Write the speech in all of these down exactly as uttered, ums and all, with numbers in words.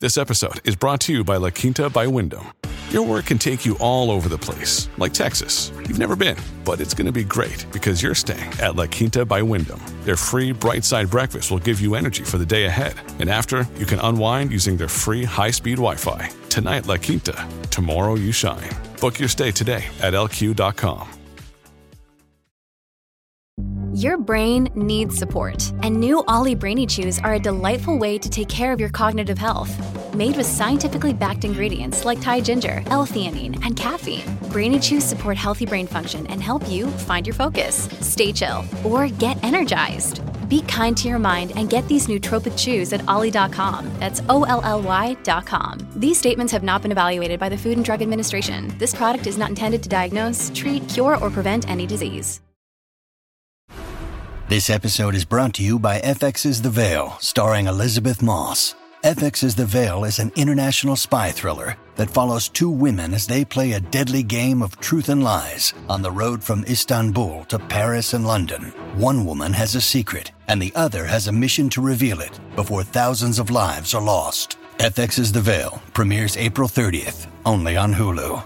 This episode is brought to you by La Quinta by Wyndham. Your work can take you all over the place, like Texas. You've never been, but it's going to be great because you're staying at La Quinta by Wyndham. Their free Bright Side breakfast will give you energy for the day ahead. And after, you can unwind using their free high-speed Wi-Fi. Tonight, La Quinta. Tomorrow, you shine. Book your stay today at L Q dot com. Your brain needs support, and new Ollie Brainy Chews are a delightful way to take care of your cognitive health. Made with scientifically backed ingredients like Thai ginger, L-theanine, and caffeine, Brainy Chews support healthy brain function and help you find your focus, stay chill, or get energized. Be kind to your mind and get these nootropic chews at ollie dot com. That's O L L Y dot com. These statements have not been evaluated by the Food and Drug Administration. This product is not intended to diagnose, treat, cure, or prevent any disease. This episode is brought to you by F X's The Veil, starring Elizabeth Moss. F X's The Veil is an international spy thriller that follows two women as they play a deadly game of truth and lies on the road from Istanbul to Paris and London. One woman has a secret, and the other has a mission to reveal it before thousands of lives are lost. F X's The Veil premieres April thirtieth, only on Hulu.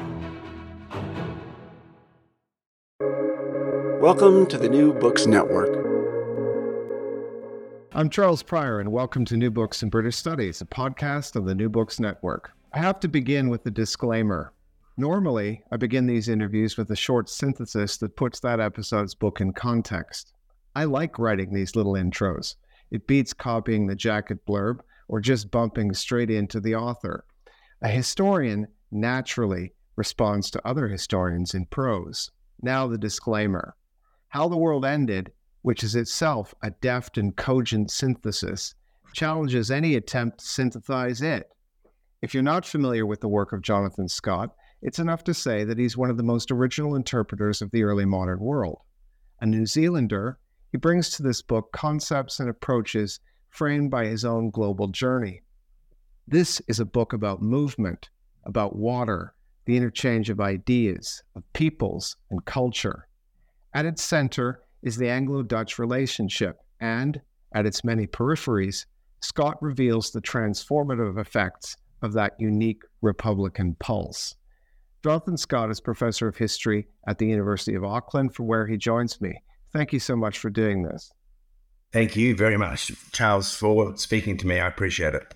Welcome to the New Books Network. I'm Charles Pryor, and welcome to New Books in British Studies, a podcast of the New Books Network. I have to begin with a disclaimer. Normally, I begin these interviews with a short synthesis that puts that episode's book in context. I like writing these little intros. It beats copying the jacket blurb or just bumping straight into the author. A historian naturally responds to other historians in prose. Now the disclaimer. How the World Ended, which is itself a deft and cogent synthesis, challenges any attempt to synthesize it. If you're not familiar with the work of Jonathan Scott, it's enough to say that he's one of the most original interpreters of the early modern world. A New Zealander, he brings to this book concepts and approaches framed by his own global journey. This is a book about movement, about water, the interchange of ideas, of peoples, and culture. At its center is the Anglo-Dutch relationship, and, at its many peripheries, Scott reveals the transformative effects of that unique Republican pulse. Jonathan Scott is Professor of History at the University of Auckland, from where he joins me. Thank you so much for doing this. Thank you very much, Charles, for speaking to me. I appreciate it.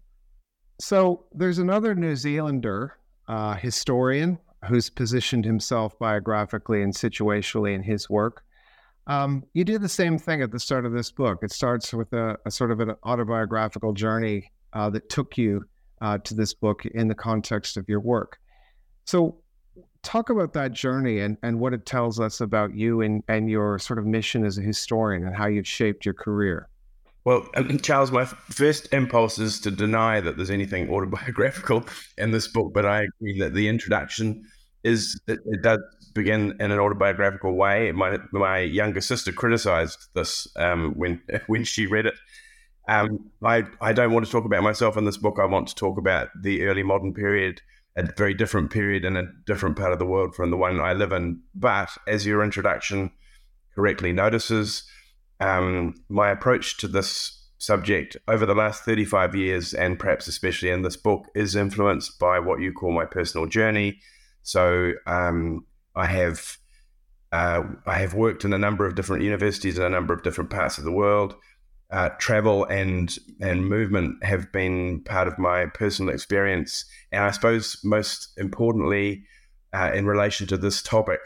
So there's another New Zealander uh, historian who's positioned himself biographically and situationally in his work. Um, you do the same thing at the start of this book. It starts with a, a sort of an autobiographical journey uh, that took you uh, to this book in the context of your work. So talk about that journey and, and what it tells us about you and, and your sort of mission as a historian and how you've shaped your career. Well, Charles, my first impulse is to deny that there's anything autobiographical in this book, but I agree that the introduction is, it, it does begin in an autobiographical way. My my younger sister criticized this um, when when she read it. Um, I, I don't want to talk about myself in this book. I want to talk about the early modern period, a very different period in a different part of the world from the one I live in. But as your introduction correctly notices, Um, my approach to this subject over the last thirty-five years, and perhaps especially in this book, is influenced by what you call my personal journey. So um, I have uh, I have worked in a number of different universities in a number of different parts of the world. Uh, travel and and movement have been part of my personal experience, and I suppose most importantly, uh, in relation to this topic,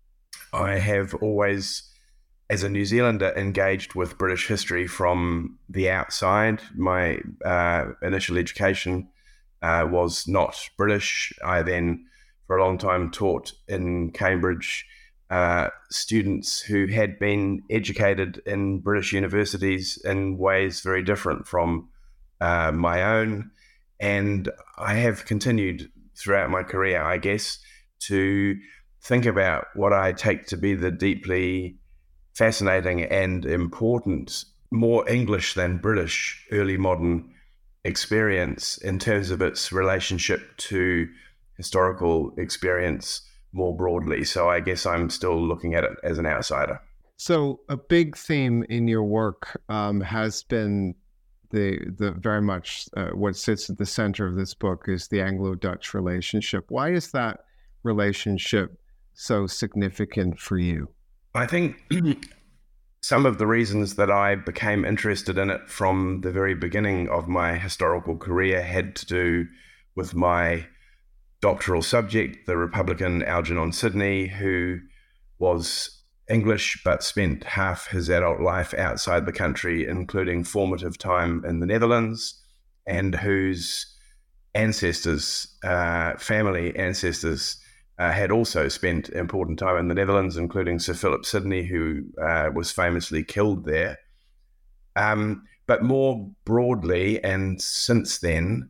I have always, as a New Zealander, engaged with British history from the outside. My uh, initial education uh, was not British. I then, for a long time, taught in Cambridge uh, students who had been educated in British universities in ways very different from uh, my own. And I have continued throughout my career, I guess, to think about what I take to be the deeply fascinating and important, more English than British early modern experience in terms of its relationship to historical experience more broadly. So I guess I'm still looking at it as an outsider. So a big theme in your work um, has been the the very much uh, what sits at the center of this book is the Anglo-Dutch relationship. Why is that relationship so significant for you? I think some of the reasons that I became interested in it from the very beginning of my historical career had to do with my doctoral subject, the Republican Algernon Sidney, who was English but spent half his adult life outside the country, including formative time in the Netherlands, and whose ancestors, uh, family ancestors, uh, had also spent important time in the Netherlands, including Sir Philip Sidney, who uh, was famously killed there. Um, but more broadly, and since then,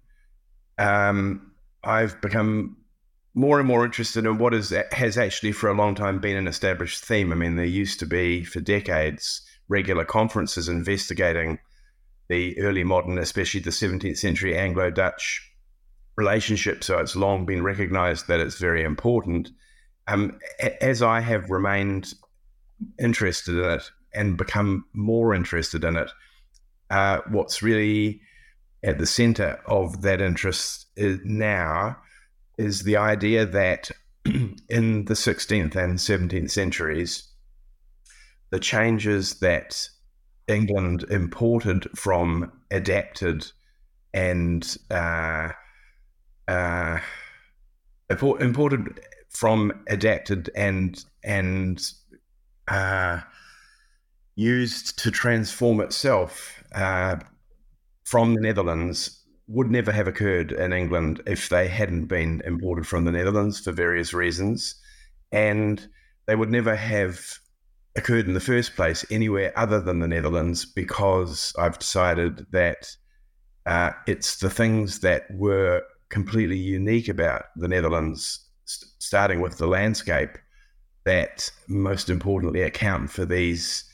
um, I've become more and more interested in what is has actually for a long time been an established theme. I mean, there used to be for decades regular conferences investigating the early modern, especially the seventeenth century Anglo-Dutch relationship. So it's long been recognized that it's very important. Um, as I have remained interested in it and become more interested in it, uh, what's really at the center of that interest is now is the idea that in the sixteenth and seventeenth centuries, the changes that England imported from adapted and uh, uh, imported from adapted and and uh, used to transform itself uh, from the Netherlands would never have occurred in England if they hadn't been imported from the Netherlands for various reasons. And they would never have occurred in the first place anywhere other than the Netherlands, because I've decided that uh, it's the things that were completely unique about the Netherlands, st- starting with the landscape, that most importantly account for these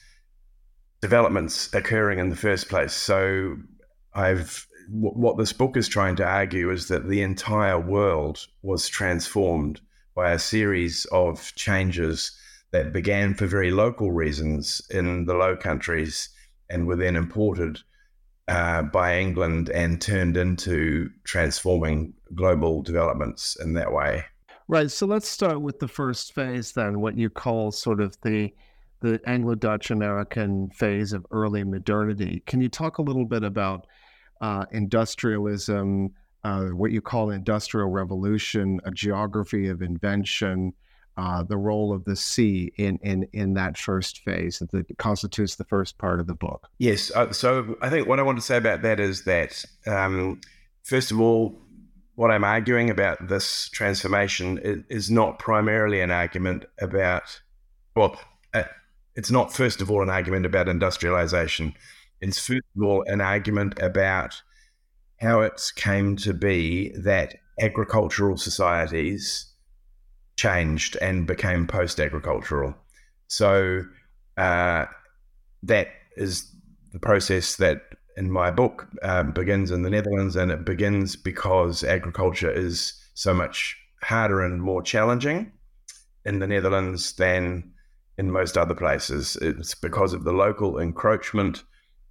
developments occurring in the first place. So I've what this book is trying to argue is that the entire world was transformed by a series of changes that began for very local reasons in the Low Countries and were then imported uh, by England and turned into transforming global developments in that way. Right. So let's start with the first phase then, what you call sort of the the Anglo-Dutch American phase of early modernity. Can you talk a little bit about Uh, industrialism, uh, what you call industrial revolution, a geography of invention, uh, the role of the sea in, in, in that first phase that constitutes the first part of the book? Yes. Uh, so I think what I want to say about that is that, um, first of all, what I'm arguing about this transformation is, is not primarily an argument about, well, uh, it's not first of all an argument about industrialization. It's first of all an argument about how it came to be that agricultural societies changed and became post-agricultural. So uh, that is the process that in my book uh, begins in the Netherlands, and it begins because agriculture is so much harder and more challenging in the Netherlands than in most other places. It's because of the local encroachment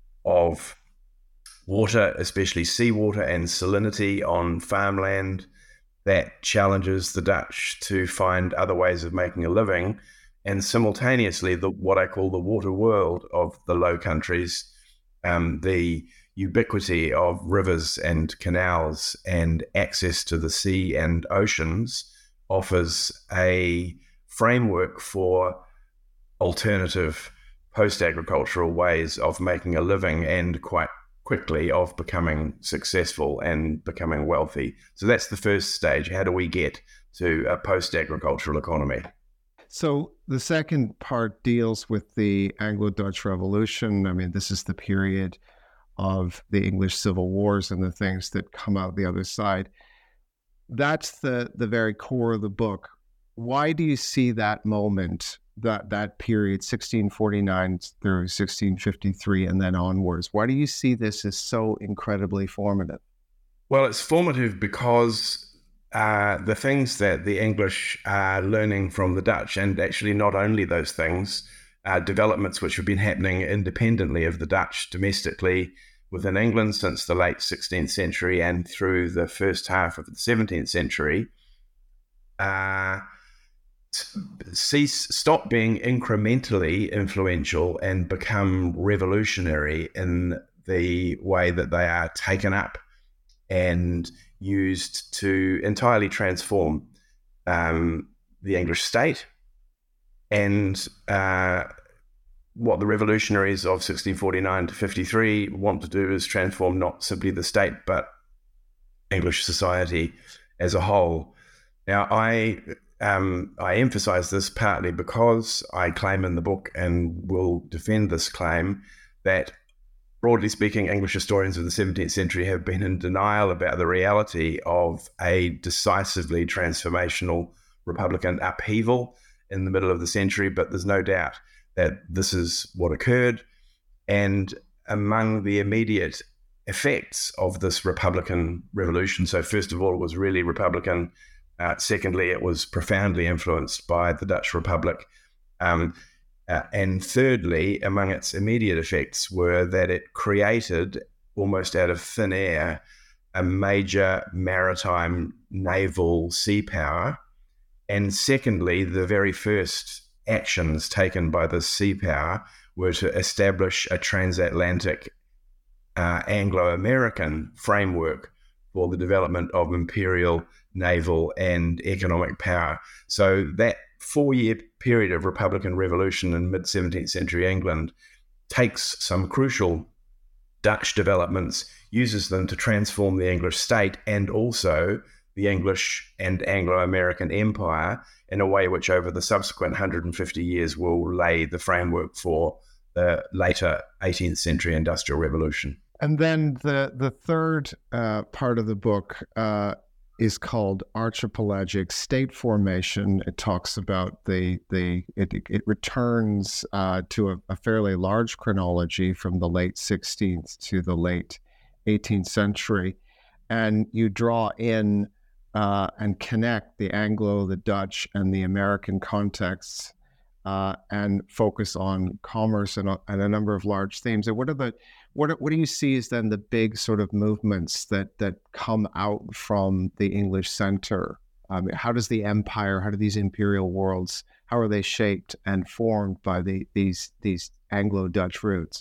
of water, especially seawater and salinity on farmland, that challenges the Dutch to find other ways of making a living. And simultaneously, the what I call the water world of the Low Countries, um, the ubiquity of rivers and canals and access to the sea and oceans offers a framework for alternative post-agricultural ways of making a living, and quite quickly of becoming successful and becoming wealthy. So that's the first stage. How do we get to a post-agricultural economy? So the second part deals with the Anglo-Dutch Revolution. I mean, this is the period of the English Civil Wars and the things that come out the other side. That's the, the very core of the book. Why do you see that moment, that that period, sixteen forty-nine through sixteen fifty-three and then onwards? Why do you see this as so incredibly formative? Well, it's formative because uh, the things that the English are learning from the Dutch, and actually not only those things, uh, developments which have been happening independently of the Dutch domestically, within England since the late sixteenth century and through the first half of the seventeenth century, uh, cease, stop being incrementally influential and become revolutionary in the way that they are taken up and used to entirely transform um, the English state. And uh, what the revolutionaries of sixteen forty-nine to fifty-three want to do is transform not simply the state, but English society as a whole. Now, I um, I emphasize this partly because I claim in the book, and will defend this claim, that broadly speaking, English historians of the seventeenth century have been in denial about the reality of a decisively transformational Republican upheaval in the middle of the century, but there's no doubt that this is what occurred. And among the immediate effects of this Republican revolution, so first of all, it was really Republican. Uh, secondly, it was profoundly influenced by the Dutch Republic. Um, uh, and thirdly, among its immediate effects were that it created, almost out of thin air, a major maritime naval sea power. And secondly, the very first actions taken by this sea power were to establish a transatlantic uh, Anglo-American framework for the development of imperial naval and economic power. So that four-year period of Republican revolution in mid-seventeenth century England takes some crucial Dutch developments, uses them to transform the English state and also the English and Anglo-American empire in a way which over the subsequent one hundred fifty years will lay the framework for the later eighteenth century Industrial Revolution. And then the, the third uh, part of the book uh, is called Archipelagic State Formation. It talks about the, the it, it returns uh, to a, a fairly large chronology from the late sixteenth to the late eighteenth century. And you draw in uh, and connect the Anglo, the Dutch, and the American contexts uh, and focus on commerce and a, and a number of large themes. And what are the What, what do you see as then the big sort of movements that that come out from the English center? Um, how does the empire, how do these imperial worlds, how are they shaped and formed by the, these these Anglo-Dutch roots?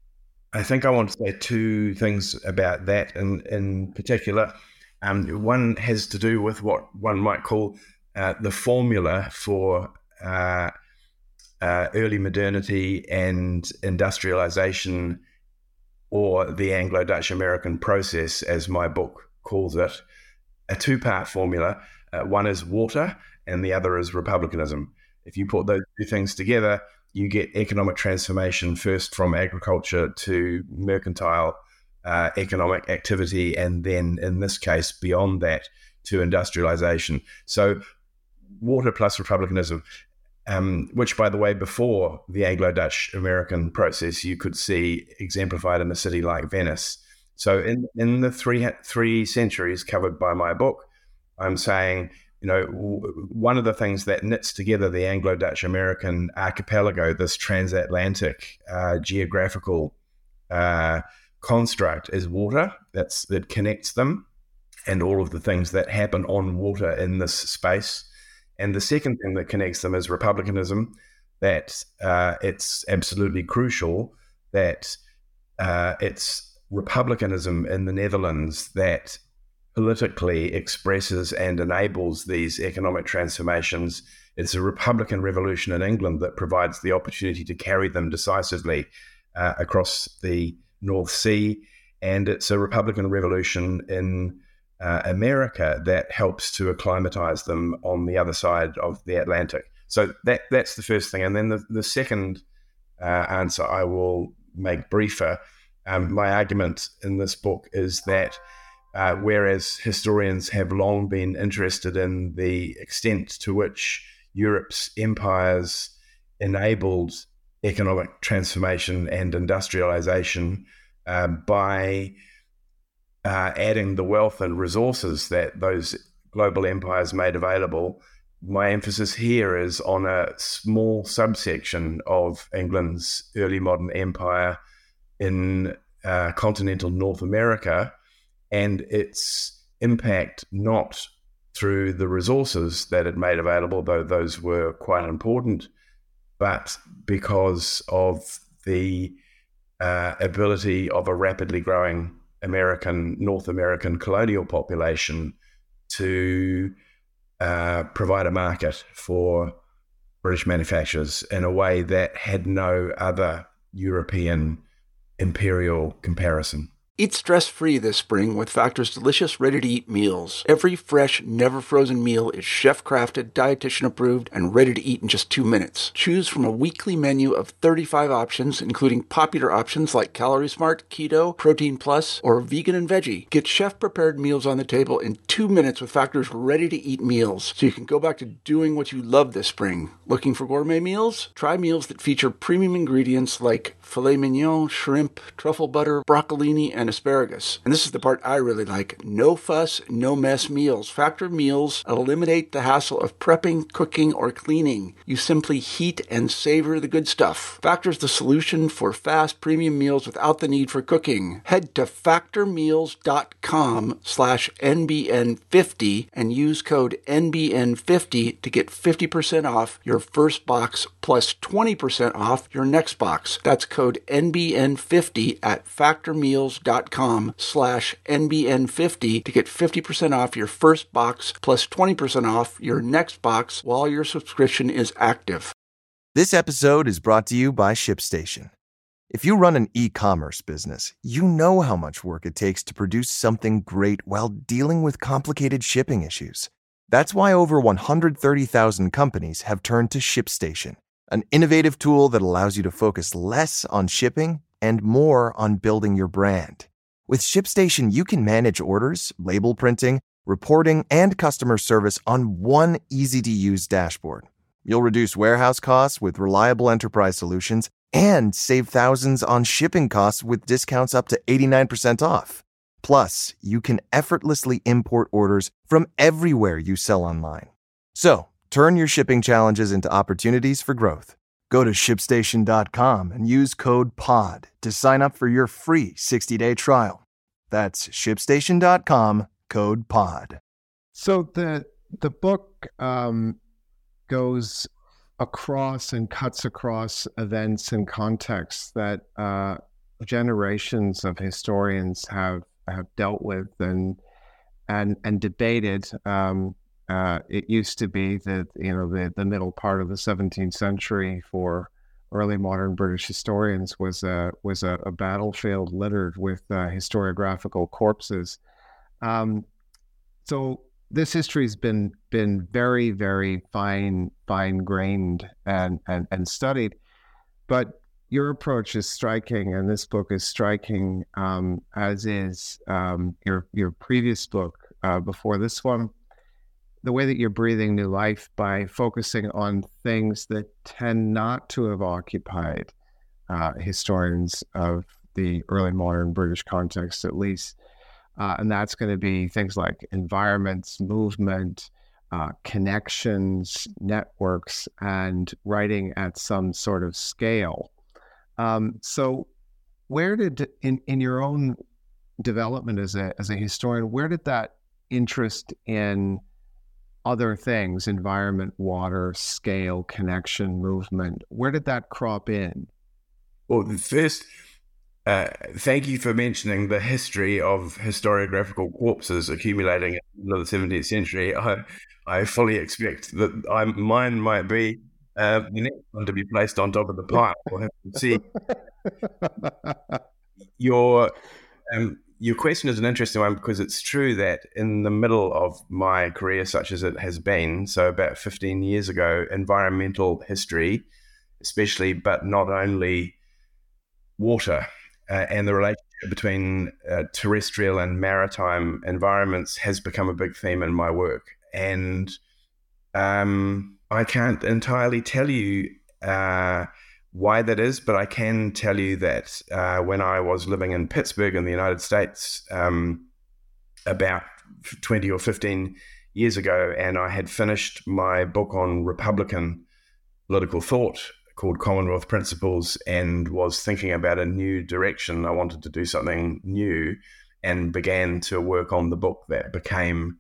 I think I want to say two things about that in, in particular. Um, one has to do with what one might call uh, the formula for uh, uh, early modernity and industrialization, or the Anglo-Dutch American process, as my book calls it, a two-part formula. Uh, one is water and the other is republicanism. If you put those two things together, you get economic transformation, first from agriculture to mercantile uh, economic activity, and then in this case, beyond that, to industrialization. So water plus republicanism. Um, which, by the way, before the Anglo-Dutch American process, you could see exemplified in a city like Venice. So in, in the three three centuries covered by my book, I'm saying, you know, w- one of the things that knits together the Anglo-Dutch American archipelago, this transatlantic uh, geographical uh, construct, is water. That's that connects them, and all of the things that happen on water in this space. And the second thing that connects them is republicanism, that uh, it's absolutely crucial that uh, it's republicanism in the Netherlands that politically expresses and enables these economic transformations. It's a Republican revolution in England that provides the opportunity to carry them decisively uh, across the North Sea. And it's a Republican revolution in Uh, America that helps to acclimatize them on the other side of the Atlantic. So that that's the first thing. And then the, the second uh, answer I will make briefer. Um, my argument in this book is that uh, whereas historians have long been interested in the extent to which Europe's empires enabled economic transformation and industrialization uh, by Uh, adding the wealth and resources that those global empires made available, my emphasis here is on a small subsection of England's early modern empire in uh, continental North America and its impact not through the resources that it made available, though those were quite important, but because of the uh, ability of a rapidly growing American, North American colonial population to uh, provide a market for British manufacturers in a way that had no other European imperial comparison. Eat stress-free this spring with Factor's delicious, ready-to-eat meals. Every fresh, never-frozen meal is chef-crafted, dietitian-approved, and ready to eat in just two minutes. Choose from a weekly menu of thirty-five options, including popular options like Calorie Smart, Keto, Protein Plus, or Vegan and Veggie. Get chef-prepared meals on the table in two minutes with Factor's ready-to-eat meals, so you can go back to doing what you love this spring. Looking for gourmet meals? Try meals that feature premium ingredients like filet mignon, shrimp, truffle butter, broccolini, and asparagus. And this is the part I really like. No fuss, no mess meals. Factor meals eliminate the hassle of prepping, cooking, or cleaning. You simply heat and savor the good stuff. Factor's the solution for fast premium meals without the need for cooking. Head to factormeals.com slash NBN50 and use code N B N fifty to get fifty percent off your first box plus twenty percent off your next box. That's code N B N fifty at factormeals.com slash N B N fifty to get fifty percent off your first box plus twenty percent off your next box while your subscription is active. This episode is brought to you by ShipStation. If you run an e-commerce business, you know how much work it takes to produce something great while dealing with complicated shipping issues. That's why over one hundred thirty thousand companies have turned to ShipStation, an innovative tool that allows you to focus less on shipping and more on building your brand. With ShipStation, you can manage orders, label printing, reporting, and customer service on one easy-to-use dashboard. You'll reduce warehouse costs with reliable enterprise solutions and save thousands on shipping costs with discounts up to eighty-nine percent off. Plus, you can effortlessly import orders from everywhere you sell online. So, turn your shipping challenges into opportunities for growth. Go to ShipStation dot com and use code POD to sign up for your free sixty-day trial. That's ShipStation dot com, code POD. So the the book um, goes across and cuts across events and contexts that uh, generations of historians have have dealt with and and and debated. Um, Uh, it used to be that, you know, the, the middle part of the seventeenth century for early modern British historians was a, was a, a battlefield littered with uh, historiographical corpses. Um, so this history has been been very, very fine, fine-grained and, and, and studied. But your approach is striking, and this book is striking, um, as is um, your, your previous book uh, before this one. The way that you're breathing new life by focusing on things that tend not to have occupied uh, historians of the early modern British context, at least. Uh, and that's going to be things like environments, movement, uh, connections, networks, and writing at some sort of scale. Um, so where did, in, in your own development as a, as a historian, where did that interest in other things, environment, water, scale, connection, movement, where did that crop in? Well, first, uh, thank you for mentioning the history of historiographical corpses accumulating in the middle of the seventeenth century. I, I fully expect that I, mine might be uh, the next one to be placed on top of the pile. We'll have to see. Your um, Your question is an interesting one because it's true that in the middle of my career, such as it has been, so about fifteen years ago, environmental history, especially, but not only water uh, and the relationship between uh, terrestrial and maritime environments has become a big theme in my work. And um, I can't entirely tell you uh, why that is, but I can tell you that uh, when I was living in Pittsburgh in the United States um, about twenty or fifteen years ago, and I had finished my book on Republican political thought called Commonwealth Principles and was thinking about a new direction. I wanted to do something new and began to work on the book that became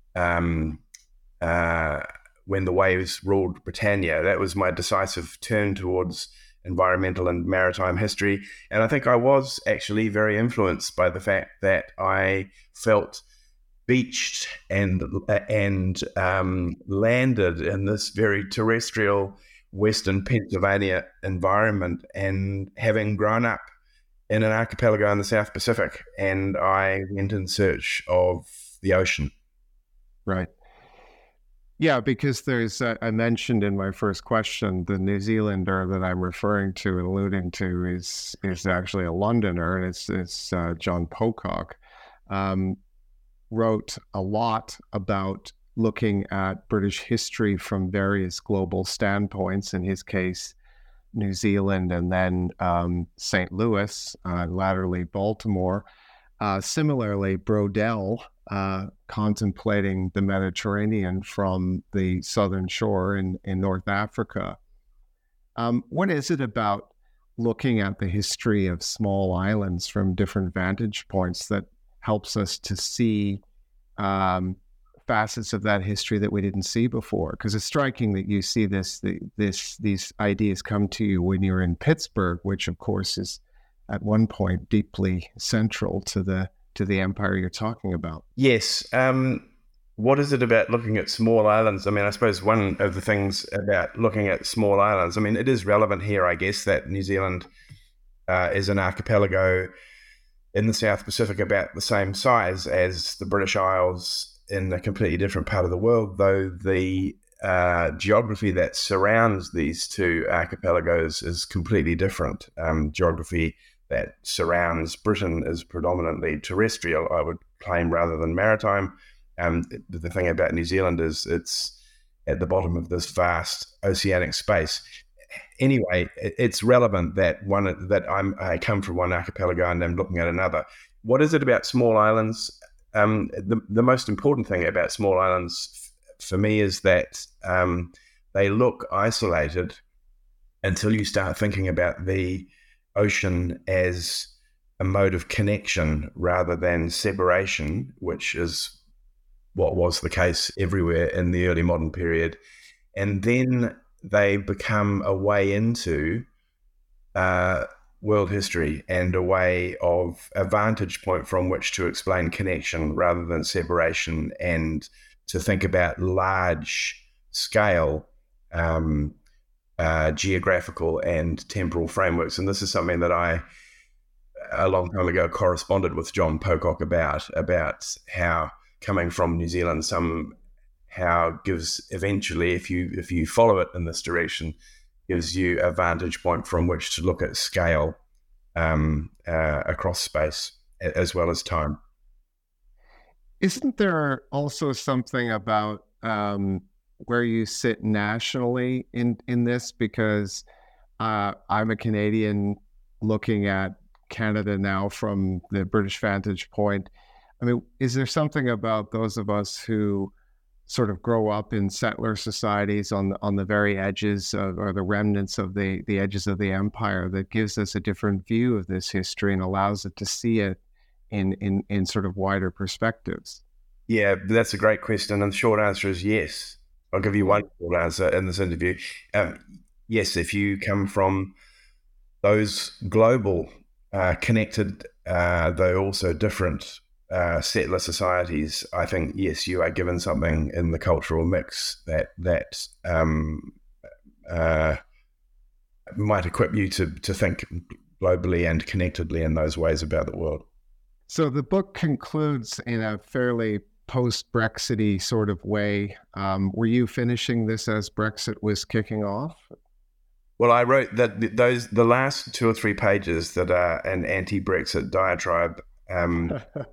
um, uh, When the Waves Ruled Britannia. That was my decisive turn towards environmental and maritime history. And I think I was actually very influenced by the fact that I felt beached and and um, landed in this very terrestrial Western Pennsylvania environment, and having grown up in an archipelago in the South Pacific, and I went in search of the ocean. Right. Yeah, because there's, uh, I mentioned in my first question, the New Zealander that I'm referring to and alluding to is is actually a Londoner, and it's, it's uh, John Pocock. Um, wrote a lot about looking at British history from various global standpoints, in his case, New Zealand, and then um, Saint Louis, uh, latterly Baltimore. Uh, similarly, Brodell, uh, contemplating the Mediterranean from the southern shore in, in North Africa. Um, what is it about looking at the history of small islands from different vantage points that helps us to see um, facets of that history that we didn't see before? Because it's striking that you see this, the, this, these ideas come to you when you're in Pittsburgh, which of course is at one point deeply central to the to the empire you're talking about. Yes. Um, what is it about looking at small islands? I mean, I suppose one of the things about looking at small islands, I mean, it is relevant here, I guess, that New Zealand uh, is an archipelago in the South Pacific about the same size as the British Isles in a completely different part of the world, though the uh, geography that surrounds these two archipelagos is completely different. Um, geography that surrounds Britain is predominantly terrestrial, I would claim, rather than maritime. Um, the, the thing about New Zealand is it's at the bottom of this vast oceanic space. Anyway, it, it's relevant that one that I'm, I come from one archipelago and I'm looking at another. What is it about small islands? Um, the, the most important thing about small islands f- for me is that um, they look isolated until you start thinking about the ocean as a mode of connection rather than separation, which is what was the case everywhere in the early modern period. And then they become a way into uh, world history and a way of a vantage point from which to explain connection rather than separation, and to think about large scale um, Uh, geographical and temporal frameworks. And this is something that I, a long time ago, corresponded with John Pocock about, about how coming from New Zealand somehow gives eventually, if you if you follow it in this direction, gives you a vantage point from which to look at scale um, uh, across space as well as time. Isn't there also something about um, where you sit nationally in, in this? Because uh, I'm a Canadian looking at Canada now from the British vantage point. I mean, is there something about those of us who sort of grow up in settler societies on the, on the very edges of, or the remnants of the, the edges of the empire, that gives us a different view of this history and allows it to see it in, in, in sort of wider perspectives? Yeah, that's a great question. And the short answer is yes. I'll give you one short answer in this interview. Um, yes, if you come from those global, uh, connected, uh, though also different uh, settler societies, I think, yes, you are given something in the cultural mix that that um, uh, might equip you to, to think globally and connectedly in those ways about the world. So the book concludes in a fairly post-Brexity sort of way. Um, were you finishing this as Brexit was kicking off? Well, I wrote that those the last two or three pages that are an anti-Brexit diatribe. Um,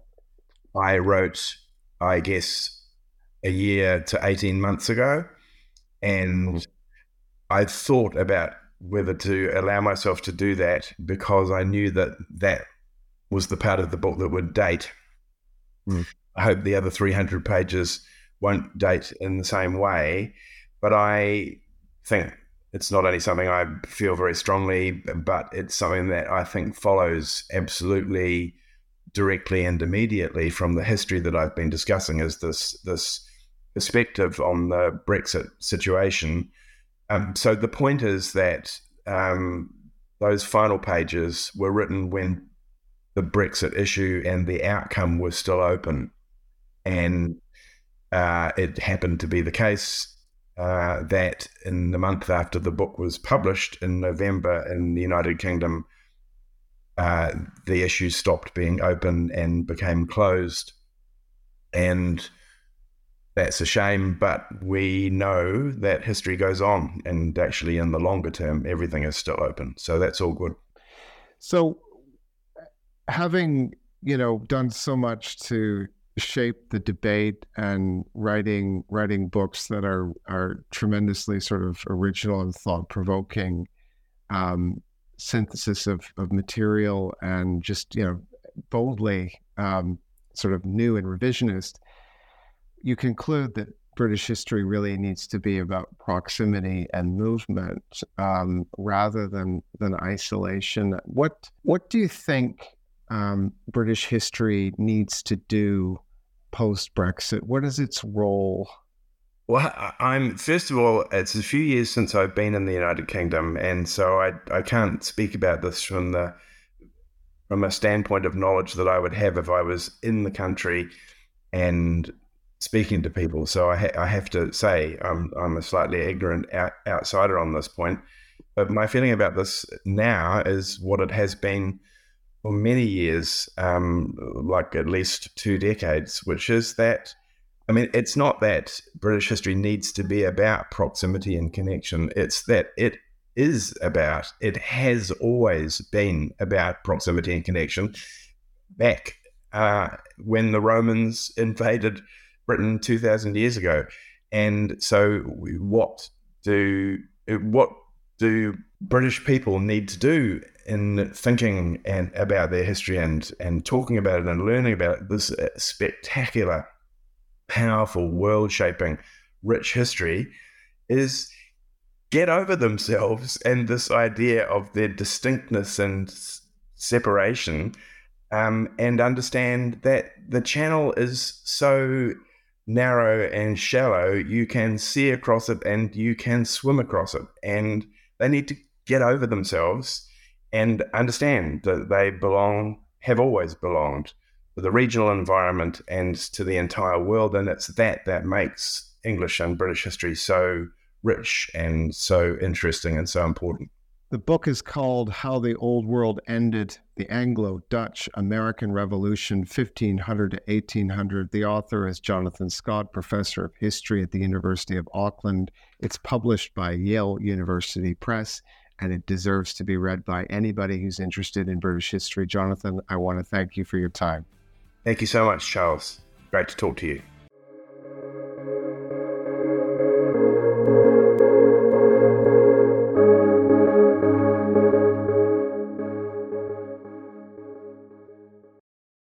I wrote, I guess, a year to eighteen months ago, and I thought about whether to allow myself to do that because I knew that that was the part of the book that would date. Mm. I hope the other three hundred pages won't date in the same way, but I think it's not only something I feel very strongly, but it's something that I think follows absolutely directly and immediately from the history that I've been discussing, is this this perspective on the Brexit situation. Um, so the point is that um, those final pages were written when the Brexit issue and the outcome was still open. And uh, it happened to be the case uh, that in the month after the book was published in November in the United Kingdom, uh, the issue stopped being open and became closed. And that's a shame, but we know that history goes on, and actually in the longer term, everything is still open. So that's all good. So having, you know, done so much to shape the debate and writing writing books that are are tremendously sort of original and thought-provoking, um, synthesis of, of material and just, you know, boldly um, sort of new and revisionist, you conclude that British history really needs to be about proximity and movement um, rather than than isolation. What what do you think um, British history needs to do post-Brexit? What is its role? Well, I'm first of all, it's a few years since I've been in the United Kingdom, and so I I can't speak about this from the from a standpoint of knowledge that I would have if I was in the country and speaking to people. So I, ha- I have to say I'm I'm a slightly ignorant out- outsider on this point. But my feeling about this now is what it has been for many years, um, like at least two decades, which is that, I mean, it's not that British history needs to be about proximity and connection. It's that it is about, it has always been about proximity and connection. Back uh, when the Romans invaded Britain two thousand years ago. And so what do what do British people need to do in thinking and about their history and, and talking about it and learning about it, this spectacular, powerful, world-shaping, rich history, is get over themselves and this idea of their distinctness and separation, um, and understand that the channel is so narrow and shallow, you can see across it and you can swim across it. And they need to get over themselves and understand that they belong, have always belonged to the regional environment and to the entire world. And it's that that makes English and British history so rich and so interesting and so important. The book is called How the Old World Ended, the Anglo-Dutch-American Revolution, fifteen hundred to eighteen hundred. The author is Jonathan Scott, professor of history at the University of Auckland. It's published by Yale University Press, and it deserves to be read by anybody who's interested in British history. Jonathan, I want to thank you for your time. Thank you so much, Charles. Great to talk to you.